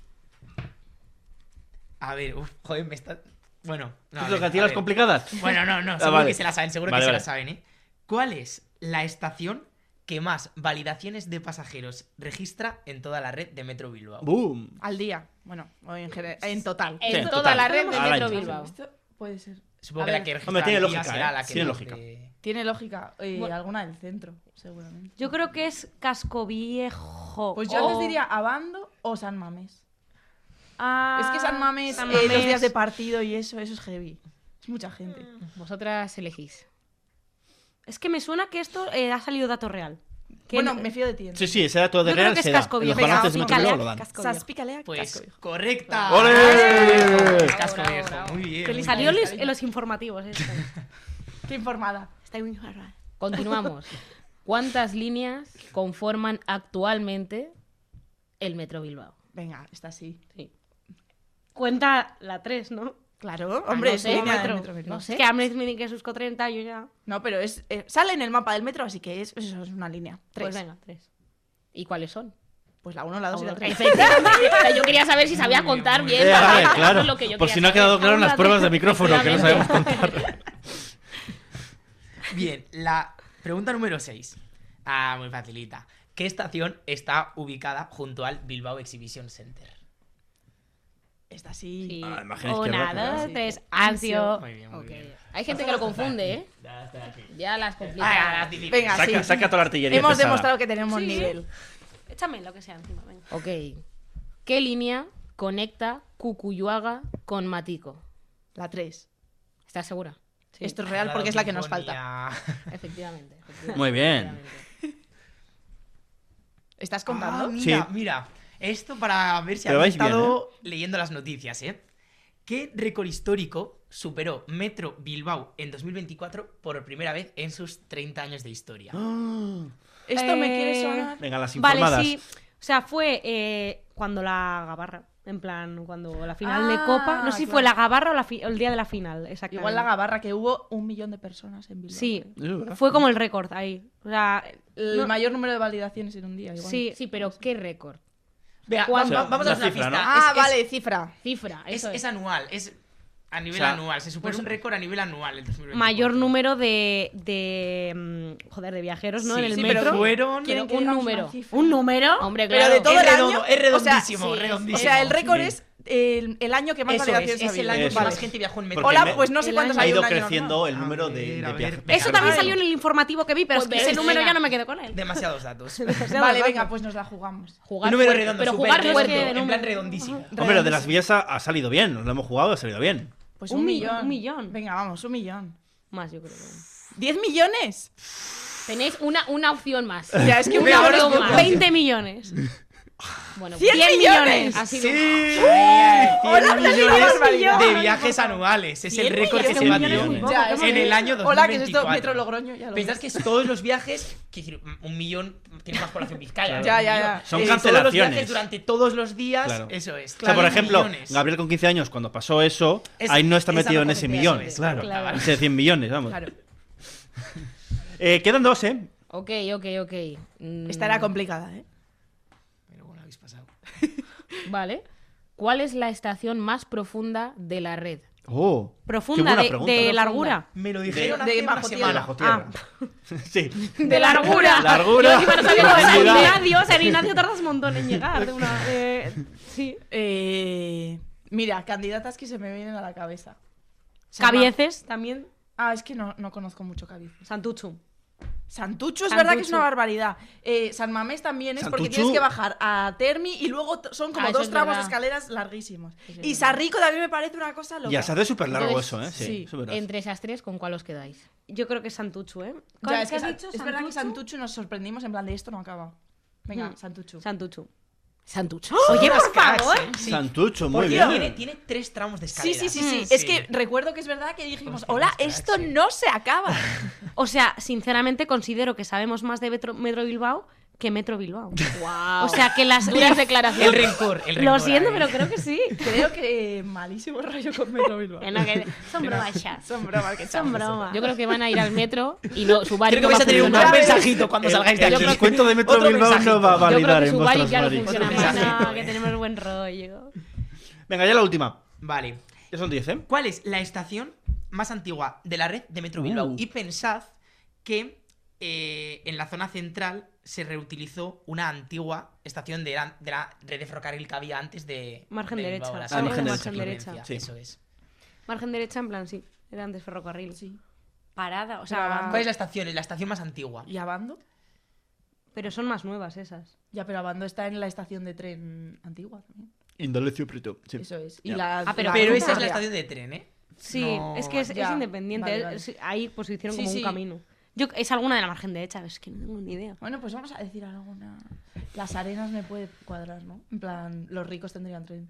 A ver, joder, me está. Bueno, no, ¿Tú que las complicadas? Bueno, no, seguro vale. que se la saben, seguro Vale, que se vale. la saben, ¿eh? ¿Cuál es la estación que más validaciones de pasajeros registra en toda la red de Metro Bilbao? ¡Boom! Al día. Bueno, o en total. En Sí, toda total. la red de Al Metro año. Bilbao. Esto puede ser. Supongo A que ver. la que registra Hombre, tiene al día lógica, será ¿eh? la que Tiene más lógica. Tiene lógica. Bueno. Alguna del centro, seguramente. Yo creo que es Casco Viejo. Pues yo antes diría Abando o San Mamés. Ah, Es que San Mamés, San los Mamés. días de partido y eso es heavy. Es mucha gente. Vosotras elegís. Es que me suena que esto ha salido dato real. Que Bueno, no- me fío de ti. Sí, sí, ese dato de Yo creo real que es se da. Casco En los Viejo. balances de Venga, Metro Bilbao Picalea, lo dan. Casco Sas Viejo. picalea, Pues casco viejo. correcta. ¡Ole! Casco Bravo, Viejo, bravo. muy bien. Qué muy lista Salió eres, en los informativos. Qué informada. Está muy informada. Continuamos. ¿Cuántas líneas conforman actualmente el Metro Bilbao? Venga, está así. Sí. Cuenta la 3, ¿no? Claro, hombre, no es sé, línea metro. de metro Bilbao. No sé. Es que Amnez me dice que sus 30, yo ya... No, pero sale en el mapa del metro, así que eso es una línea. 3. Pues venga, 3. ¿Y cuáles son? Pues la 1, la 2 y la 3. Efectivamente. O sea, yo quería saber si sabía contar bien. Vale, ¿vale? claro. Eso es lo que yo Por quería si no ha saber. quedado claro en las pruebas de micrófono, que no sabemos Efectivamente. contar. Bien, la pregunta número 6. Muy facilita. ¿Qué estación está ubicada junto al Bilbao Exhibition Center? Esta sí. Sí. Ah, margen izquierda, 1, claro. 2, 3, Anzio. Muy bien, muy bien. Hay gente que lo confunde, ¿eh? Ya las Ah, complica. Venga, Saca, sí. saca toda la artillería Hemos pesada. demostrado que tenemos Sí. nivel. Échame lo que sea encima, venga. Ok. ¿Qué línea conecta Cucuyuaga con Matico? La 3. ¿Estás segura? Esto es real porque es la que nos falta. Efectivamente. Muy bien. ¿Estás contando? Mira, Sí. mira. Esto para ver si Pero habéis vais bien, estado leyendo las noticias, ¿eh? ¿Qué récord histórico superó Metro Bilbao en 2024 por primera vez en sus 30 años de historia? Esto me quiere sonar. Venga, las informadas. Vale, sí. O sea, fue cuando la Gabarra. En plan, cuando la final de Copa. No sé si claro. fue la Gabarra o o el día de la final, exactamente. Igual la Gabarra, que hubo 1 millón de personas en Bilbao. Sí, Es verdad. fue como el récord ahí. O sea, El no- mayor número de validaciones en un día. Igual. sí, Sí, pero ¿qué récord? Vea, ¿Cuándo? vamos a La dar una cifra, pista. ¿no? Ah, Es- vale, cifra. Cifra, eso Es anual, es a nivel O sea, anual. Se superó un récord a nivel anual en 2024. mayor número de viajeros, ¿no? Sí, en el sí, metro. pero fueron... ¿Quieren que un digamos número. una cifra? ¿Un número? Hombre, Pero claro. de todo Es el año. redondo, es redondísimo, o sea, redondísimo. O sea, el récord Sí. es el año que más Eso validaciones es ha habido. el año que Eso más es. gente viajó en metro. Porque Hola, me- pues no sé el cuántos año- Ha hay ido un año creciendo normal. el número A de ver, viajes. Eso también Vale. salió en el informativo que vi, pero Pues es que ese ves, número venga. ya no me quedo con él. Demasiados datos. Vale, venga, pues nos la jugamos. Jugar Un número fuerte, redondo, pero súper jugar redondo, fuerte. en plan redondísimo. Hombre, lo de las vías ha salido bien. Nos lo hemos jugado, ha salido bien. Pues Un 1 millón, millón. un millón. Venga, vamos, 1 millón. Más, yo creo. 10 millones. Tenéis una opción más. Ya, es que Venga, una ahora hora es es poco. 20 millones. Bueno, 100 100 millones. ha sido- Sí, Hola, 100 Felipe, millones barbaridad. de viajes anuales. Es el 100 récord que se millones. batió 100 millones. Ya, es en que- el año 2024. Hola, que es esto Metro Logroño, ya lo Pensad ves. que es todos los viajes, quiero decir, 1 millón tiene más población Vizcaya. Ya, ¿no? ya, ya. Son Todos los cancelaciones. viajes durante todos los días, Claro. eso es. O sea, por 10 ejemplo, millones. Gabriel con 15 años, cuando pasó eso, Es- ahí no está esa metido no en ese conocía, millón. eso es, Claro. claro. Ese de 100 millones, vamos. Claro. Quedan dos, ¿eh? Ok. Esta era complicada, ¿eh? Pero bueno, habéis pasado. Vale. ¿Cuál es la estación más profunda de la red? Oh, qué Profunda, buena de pregunta. largura. Me lo dijeron de hace una bajo semana. Bajo tierra. Sí. De largura. Largura. Yo encima no sabía Pero cómo San era. Profundidad. Ignacio, San Ignacio tardas un montón en llegar. Sí. Mira, candidatas que se me vienen a la cabeza. Cabieces también. Ah, es que no conozco mucho Cabieces. Santuchu. Santuchu es Santuchu. verdad que es una barbaridad. San Mamés también es porque Santuchu. tienes que bajar a Termi y luego son como Ah, eso 2 es tramos de verdad. escaleras larguísimos. Eso es Y verdad. Sarrico también me parece una cosa loca. Ya se hace súper largo Entonces, eso, ¿eh? Sí, sí. eso es verdad. Entre esas tres, ¿con cuál os quedáis? Yo creo que es Santuchu, ¿eh? Ya, es, ¿Qué que has dicho? es verdad que Santuchu nos sorprendimos en plan de esto no acaba. Venga, Santuchu. Santuchu. Santucho. Oye, Unas por cracks, favor. ¿eh? Sí. Santucho, muy Porque bien. tiene 3 tramos de Sí, escalera. sí, sí, sí. Es que recuerdo que es verdad que dijimos, Hostia, hola, unas cracks, esto sí. no se acaba. O sea, sinceramente considero que sabemos más de Metro Bilbao que Metro Bilbao. Wow. O sea, que las... Duras El declaraciones. rencor, el rencor. Lo siento, ahí. pero creo que sí. Creo que malísimo rollo con Metro Bilbao. Que no, que son bromas ya. Son bromas que Son bromas. Yo creo que van a ir al metro y no, su bar Creo que no va vais a tener un funcionar. gran mensajito cuando salgáis de El aquí. descuento de Metro Otro Bilbao no mensajito. va a Yo creo validar que en su bar vuestras ya no baris. funciona Otro más. mensajito. No, que tenemos buen rollo. Venga, ya la última. Vale. Ya son 10, ¿eh? ¿Cuál es la estación más antigua de la red de Metro Bilbao? Y pensad que en la zona central se reutilizó una antigua estación de la red de ferrocarril que había antes de Margen de derecha. Bilbao, la Ah, segunda margen derecha. Florencia, Sí. Eso es. Margen derecha, en plan, sí. Era antes ferrocarril. Sí. Parada, o Pero sea... Abando. ¿Cuál es la estación? Es la estación más antigua. ¿Y Abando? Pero son más nuevas esas. Ya, pero Abando está en la estación de tren antigua también. Indalecio Prieto. Sí. Eso es. Y Ya. la, Ah, pero- la Pero esa es Guardia. la estación de tren, ¿eh? Sí, No, es que es ya. independiente. Vale, vale. Ahí pues hicieron Sí, como sí. un camino. Es alguna de la margen derecha, es que no tengo ni idea. Bueno, pues vamos a decir alguna. Las arenas me puede cuadrar, ¿no? En plan, los ricos tendrían tren.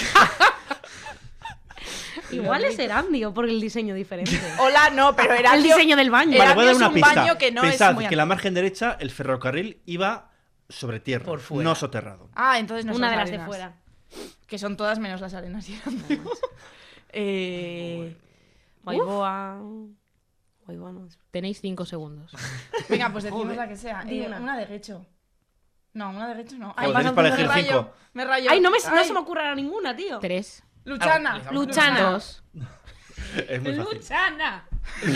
Igual es Erandio por el diseño diferente. Hola, no, pero era El diseño del baño. Era Vale, voy a dar es una un pista. baño que no Pensad es muy que la antiguo. margen derecha, el ferrocarril iba sobre tierra, Por fuera. no soterrado. Ah, entonces no Una son de las de arenas. fuera. Que son todas menos las arenas y antiguos. Guayboa... Guayboa no. Tenéis 5 segundos. Venga, pues decimos Joder. la que sea. Di una. De Guecho. No, una de Guecho no. Joder, vas a para me elegir rayo, 5. Me rayo. Ay, no Ay, se me ocurre ahora ninguna, tío. 3, Luchana. Luchana. 2. Es muy fácil. ¡Luchana!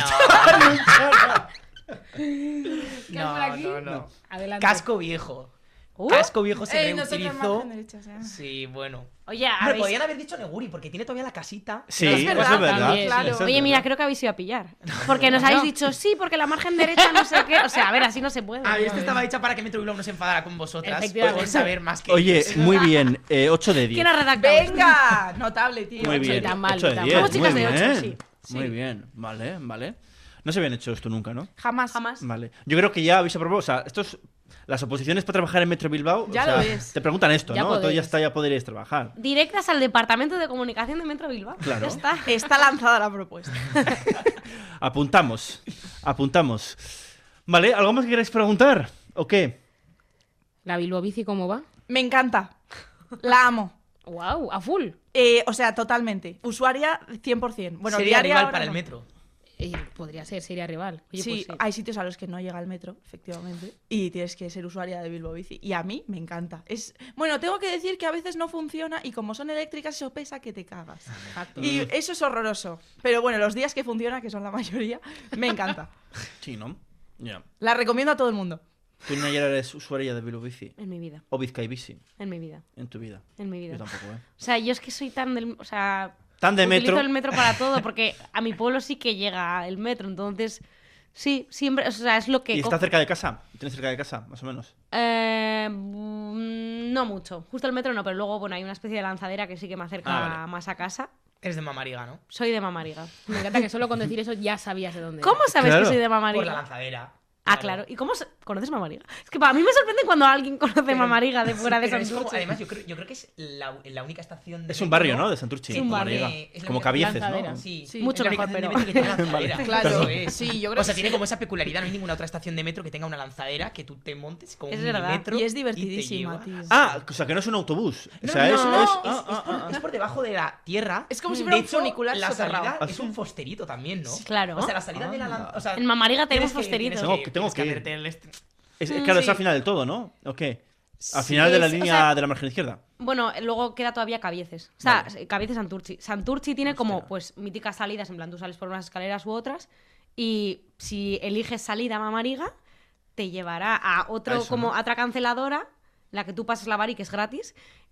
No. Adelante. Casco viejo. Casco viejo se Nosotros reutilizó. margen derecha, o sea. Sí, bueno. Oye, Hombre, habéis... podían haber dicho Neguri, porque tiene todavía la casita. Sí, Es eso verdad, es verdad. también, claro. Eso es Oye, mira, verdad. creo que habéis ido a pillar. Porque nos habéis dicho, sí, porque la margen derecha no sé qué. O sea, a ver, así no se puede. A ver, esto estaba hecha para que Metro Bilbao no se enfadara con vosotras. Efectivamente. Por saber más que Oye, ellos. muy bien. 8 de 10. ¿Quién ha redactado esto? ¡Venga! Notable, tío. Muy bien. tan mal, 8 de tan 10. mal. Somos chicas muy de ocho, bien. sí. Muy bien. Vale. No se habían hecho esto nunca, ¿no? Jamás. Jamás. Vale. Yo creo que ya habéis aprobado. O sea, las oposiciones para trabajar en Metro Bilbao. Ya o sea, lo es. Te preguntan esto, Ya ¿no? Entonces ya podéis. está, ya podréis trabajar. Directas al departamento de comunicación de Metro Bilbao. Claro. Ya está. Está lanzada la propuesta. Apuntamos. Vale, ¿algo más que queráis preguntar? ¿O qué? ¿La Bilbao Bici cómo va? Me encanta. La amo. ¡Wow! ¡A full! O sea, totalmente. Usuaria 100%. Bueno, Sería diaria rival ahora para el no. metro. Podría ser, sería rival. Oye, Sí, pues hay sitios a los que no llega el metro, efectivamente, y tienes que ser usuaria de Bilbao Bici. Y a mí me encanta. Bueno, tengo que decir que a veces no funciona y como son eléctricas, eso pesa que te cagas. Exacto. Y eso es horroroso. Pero bueno, los días que funciona, que son la mayoría, me encanta. Sí, ¿no? Ya. La recomiendo a todo el mundo. ¿Tú, Nayara, eres usuaria de Bilbao Bici? En mi vida. ¿O Bizkai Bici? En mi vida. En tu vida. En mi vida. Yo tampoco, ¿eh? O sea, yo es que soy tan del... O sea... Tan de utilizo metro. el metro para todo, porque a mi pueblo sí que llega el metro, entonces... Sí, siempre... O sea, es lo que... ¿Y está cerca de casa? ¿Tienes cerca de casa, más o menos? No mucho. Justo el metro no, pero luego, bueno, hay una especie de lanzadera que sí que me acerca Ah, vale. más a casa. Eres de Mamariga, ¿no? Soy de Mamariga. Me encanta que solo con decir eso ya sabías de dónde. ¿Cómo sabes Claro. que soy de Por la Mamariga? lanzadera. Ah, claro. ¿Y cómo conoces Mamariga? Es que para mí me sorprende cuando alguien conoce Mamariga de fuera de Pero es como- Santurce. además, yo creo que es la única estación de Es un metro, barrio, ¿no? De Santurchi. Sí, un barrio. Mariga. Es la Como única Cabieces, lanzadera. ¿no? Sí, Sí. Mucho es la única mejor, estación pero- de metro que tiene lanzadera. Claro. Eso es. Sí, yo creo O sea, que tiene sí. como esa peculiaridad. No hay ninguna otra estación de metro que tenga una lanzadera que tú te montes como Es un verdad. metro Y es te divertidísima, lleva. tío. Ah, o sea, que no es un autobús. O sea, No, es... no, es- es, ah, es ah, por, ah. es por debajo de la tierra. Es como si De fuera un hecho, funicular la soterrado. salida ¿Ah, es sí? un fosterito también, ¿no? Claro. O sea, la salida de la Anda. o sea, En Mamariga tenemos tienes que- fosteritos. tienes Tengo que ir. hacerte el Claro, es Sí. al final del todo, ¿no? ¿O qué? Al Sí, final de la o línea sea- de la margen izquierda. Bueno, luego queda todavía Cabieces. O sea, Vale. Cabieces Santurchi. Santurchi tiene como, Hostia. pues, míticas salidas, en plan, tú sales por unas escaleras u otras, y si eliges salida a Mamariga, te llevará a otro, A eso, como ¿no? a otra canceladora, la que tú pasas la vari, que es gratis,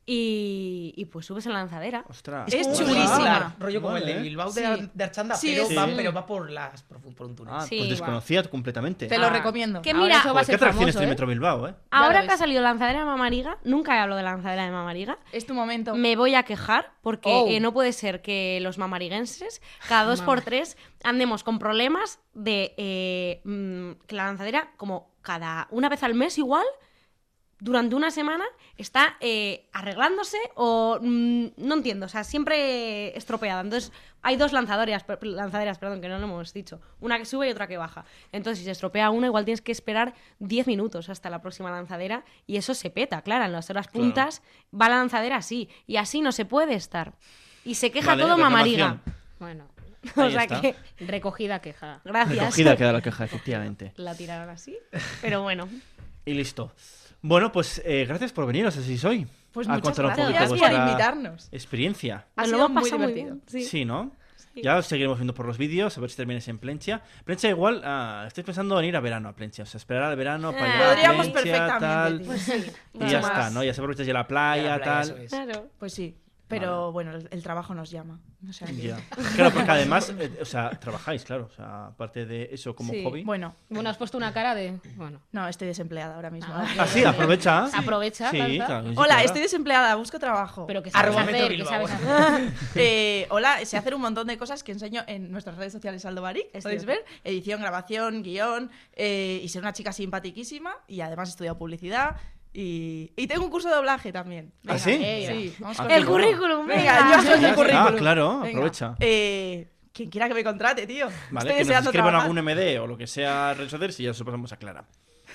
y pues subes en la lanzadera. Ostras. Es como un chulísima. circular, rollo como Vale. el de Bilbao Sí. de Archanda, Sí, pero, sí. pero va por un túnel. Ah, Sí, pues va. desconocía completamente. Te lo Ah. recomiendo. Que Ahora mira, eso va a Joder, ¿qué ser atracciones famoso, tiene ¿eh? Metro Bilbao, eh? ahora lo que ha ves. salido lanzadera de Mamariga, nunca hablo de lanzadera de Mamariga, Es tu momento. me voy a quejar porque Oh. no puede ser que los mamariguenses cada 2x3 andemos con problemas de que la lanzadera, como cada una vez al mes igual, durante una semana, está arreglándose o no entiendo, o sea, siempre estropeada. Entonces, hay dos lanzaderas, perdón, que no lo hemos dicho. Una que sube y otra que baja. Entonces, si se estropea una, igual tienes que esperar 10 minutos hasta la próxima lanzadera y eso se peta, claro, en las horas puntas va la lanzadera así y así no se puede estar. Y se queja Vale, todo Mamariga. reclamación. Bueno, O Ahí sea está. que, recogida queja. gracias. Recogida queda la queja, efectivamente. La tiraron así, pero bueno. Y listo. Bueno, pues gracias por veniros, así soy. Pues A muchas contar un gracias poquito por vuestra invitarnos. experiencia. Ha Nos lo sido hemos muy pasado muy divertido. bien, Sí, ¿no? Sí. Ya os seguiremos viendo por los vídeos, a ver si termináis en Plencia. Plencia igual, estoy pensando en ir a verano a Plencia, o sea, esperar al verano para ir a Podríamos Plencia, perfectamente, tal, tío. Pues sí. y ya está, ¿no? Ya se aprovechas de la playa, eso tal. es. Claro. Pues sí. Pero bueno, el trabajo nos llama. O sea que- Ya. Claro, porque además, o sea, trabajáis, claro, o sea, aparte de eso como Sí. hobby. Bueno, Bueno, has puesto una cara de... Bueno, no, estoy desempleada ahora mismo. Ah, sí, aprovecha. aprovecha, Sí, claro. claro, sí, Hola, claro. estoy desempleada, busco trabajo. Pero que sabes Arroba Metro hacer, que Bilbao. sabes hacer. Hola, sé hacer un montón de cosas que enseño en nuestras redes sociales Aldo Baric, Es podéis cierto. ver, edición, grabación, guión, y ser una chica simpaticísima, y además he estudiado publicidad, y tengo un curso de doblaje también. ¿Ah, sí? Sí, vamos con Ah, El qué bueno. currículum, Venga, venga. yo soy el currículum. Ah, claro, Venga. aprovecha. Quien quiera que me contrate, tío. Vale, Estoy que nos deseando escriban trabajar. algún MD o lo que sea redes sociales y ya se lo pasamos a Clara. Vale.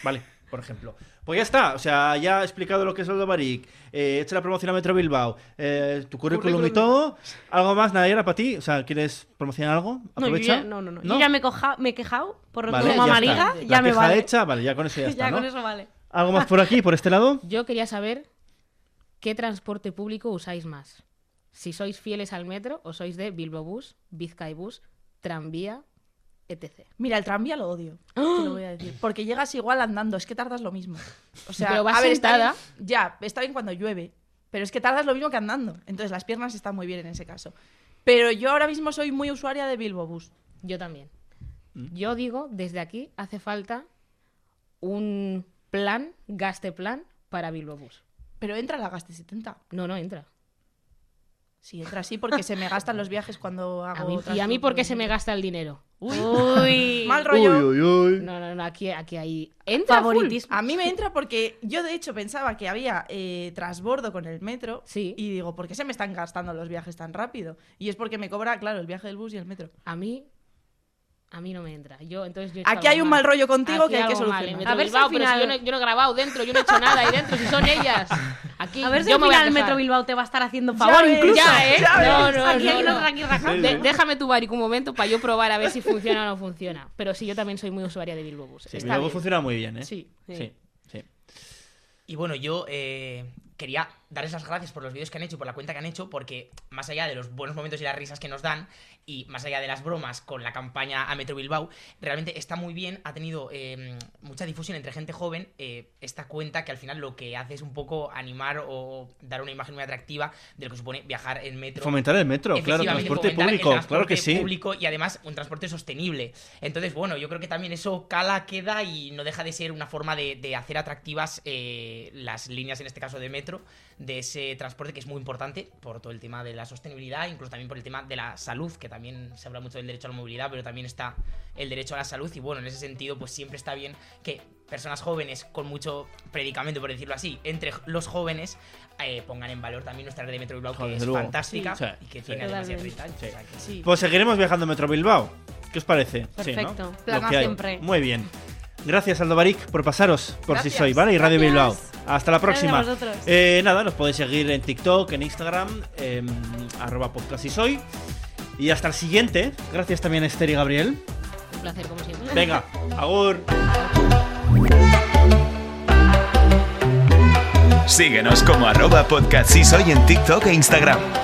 por ejemplo. Pues ya está, o sea, ya he explicado lo que es Saldo Barik, he hecho la promoción a Metro Bilbao, tu currículum y todo. ¿Algo más, Nayara, para ti? O sea, ¿quieres promocionar algo? Aprovecha. No. Yo ya me he quejado por Vale, como ya Mariga, está. ya La me queja vale. hecha, vale, ya con eso ya está, Ya ¿no? con eso vale. ¿Algo más por aquí, por este lado? Yo quería saber qué transporte público usáis más. Si sois fieles al metro o sois de Bilbao Bus, Bizkaibus, tranvía, etc. Mira, el tranvía lo odio, te lo voy a decir. Porque llegas igual andando, es que tardas lo mismo. O sea, Pero vas a ver, sentada. Ya, está bien cuando llueve, pero es que tardas lo mismo que andando. Entonces las piernas están muy bien en ese caso. Pero yo ahora mismo soy muy usuaria de Bilbao Bus. Yo también. Yo digo, desde aquí hace falta un gaste plan para Bilbao Bus. Pero entra la Gaste 70. No entra. Sí, entra así porque se me gastan los viajes cuando hago... ¿Y a mí por qué se me gasta el dinero? Uy. Mal rollo. No, aquí hay... Entra Favoritismo. full. A mí me entra porque yo de hecho pensaba que había transbordo con el metro. Sí. Y digo, ¿por qué se me están gastando los viajes tan rápido? Y es porque me cobra, claro, el viaje del bus y el metro. A mí no me entra. Yo he hecho Aquí algo hay un mal rollo contigo Aquí que hay que algo mal. solucionar. En A Metro ver si Bilbao, al pero si final- yo no he grabado dentro, yo no he hecho nada ahí dentro, si son ellas. Aquí A ver si yo al me voy a final el quejar. Metro Bilbao te va a estar haciendo favor ves, incluso. Ya, ¿eh? No, Aquí hay no. unos raquirracos. Déjame tu Barik un momento para yo probar a ver si funciona o no funciona. Pero sí, yo también soy muy usuaria de Bilbao Bus. Sí, Está luego bien. funciona muy bien, ¿eh? Sí. Sí. Y bueno, yo quería darles las gracias por los vídeos que han hecho y por la cuenta que han hecho, porque más allá de los buenos momentos y las risas que nos dan, y más allá de las bromas con la campaña a Metro Bilbao, realmente está muy bien, ha tenido mucha difusión entre gente joven, esta cuenta que al final lo que hace es un poco animar o dar una imagen muy atractiva de lo que supone viajar en metro. Fomentar el metro, claro, Efectivamente, transporte fomentar el público, claro que transporte sí. público y además un transporte sostenible. Entonces, bueno, yo creo que también eso cala, queda y no deja de ser una forma de hacer atractivas las líneas, en este caso de metro, de ese transporte que es muy importante por todo el tema de la sostenibilidad, incluso también por el tema de la salud, que también se habla mucho del derecho a la movilidad, pero también está el derecho a la salud y bueno, en ese sentido pues siempre está bien que personas jóvenes con mucho predicamento, por decirlo así, entre los jóvenes pongan en valor también nuestra red de Metro Bilbao, Joder, que es desde luego. fantástica Sí. y que Sí. tiene además Totalmente. 30 años. Sí. O sea que Sí. Pues seguiremos viajando en Metro Bilbao. ¿Qué os parece? Perfecto. Sí, ¿no? Plan Lo que hay. siempre. Muy bien. Gracias, Aldo Barik, por pasaros por Gracias. Si Soy, ¿vale? Y Radio Gracias. Bilbao. Hasta la próxima. Gracias a vosotros. Nada, nos podéis seguir en TikTok, en Instagram, @podcast Si Soy. Y hasta el siguiente. Gracias también a Esther y Gabriel. Un placer, como siempre. Venga, agur. Síguenos como @podcast Si Soy en TikTok e Instagram.